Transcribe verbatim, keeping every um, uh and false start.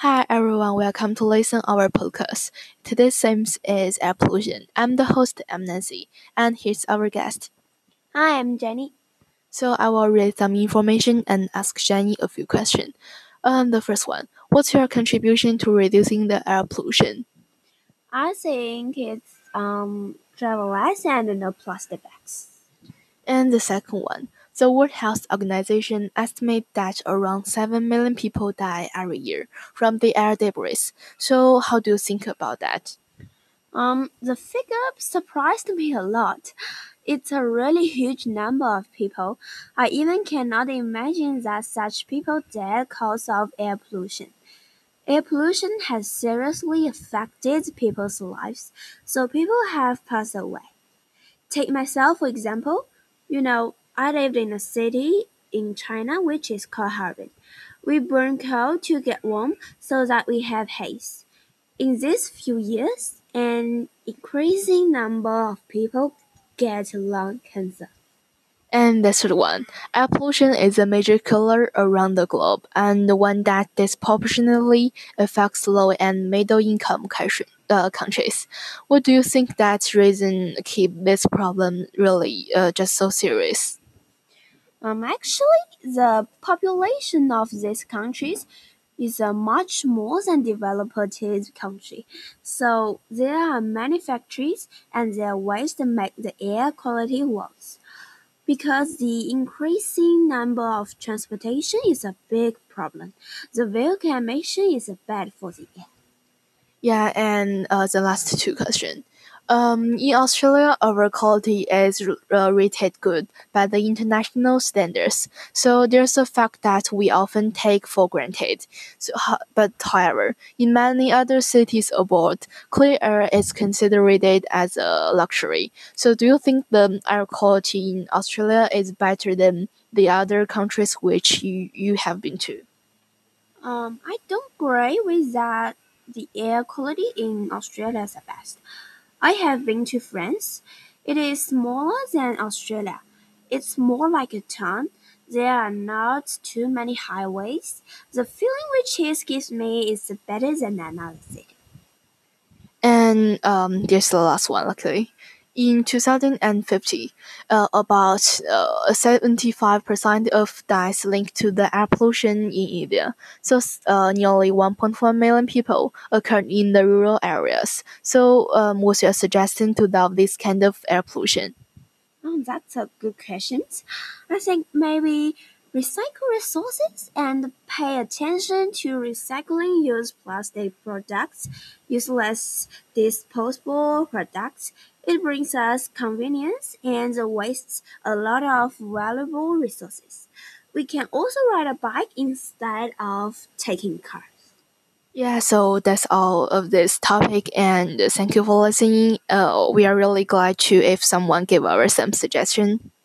Hi everyone, welcome to listen our podcast. Today's theme is air pollution. I'm the host, I'm Nancy, and here's our guest. Hi, I'm Jenny. So I will read some information and ask Jenny a few questions. Um, the first one, what's your contribution to reducing the air pollution? I think it's um travel less and no plastic bags. And the second one, the World Health Organization estimates that around seven million people die every year from the air debris. So how do you think about that? Um, the figure surprised me a lot. It's a really huge number of people. I even cannot imagine that such people die cause of air pollution. Air pollution has seriously affected people's lives, so people have passed away. Take myself for example. You know, I lived in a city in China which is called Harbin. We burn coal to get warm so that we have haze. In these few years, an increasing number of people get lung cancer. And the third one, air pollution is a major killer around the globe and one that disproportionately affects low and middle income country, uh, countries. What do you think that reason keep this problem really uh, just so serious? Um, actually, the population of these countries is a much more than developed country. So there are many factories and their waste make the air quality worse. Because the increasing number of transportation is a big problem. The vehicle emission is bad for the air. Yeah, and uh, the last two questions. Um, in Australia, our quality is uh, rated good by the international standards. So there's a fact that we often take for granted. So, ho- but however, in many other cities abroad, clear air is considered as a luxury. So do you think the air quality in Australia is better than the other countries which you, you have been to? Um, I don't agree with that. The air quality in Australia is the best. I have been to France. It is smaller than Australia. It's more like a town. There are not too many highways. The feeling which it gives me is better than another city. And um, there's the last one, luckily. In two thousand fifty, uh, about uh, seventy-five percent of deaths linked to the air pollution in India. So uh, nearly one point four million people occurred in the rural areas. So um, what's your suggestion to solve this kind of air pollution? Oh, that's a good question. I think maybe recycle resources and pay attention to recycling use plastic products, use less disposable products. It brings us convenience and wastes a lot of valuable resources. We can also ride a bike instead of taking cars. Yeah, so that's all of this topic, and thank you for listening. Uh, we are really glad to if someone give us some suggestion.